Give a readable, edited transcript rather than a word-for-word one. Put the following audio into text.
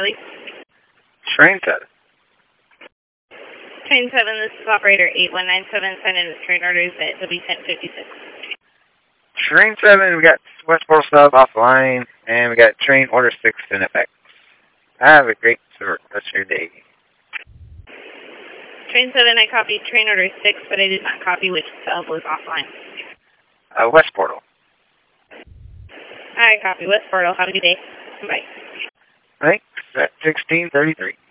Riley. Train 7. Train 7, this is operator 8197, sending the train orders at W1056. Train 7, we got West Portal sub offline, and we got train order 6 in effect. Have a great rest of your day. Train 7, I copied train order 6, but I did not copy which sub was offline. West Portal. I copy West Portal. Have a good day. Bye. Thanks. At 1633.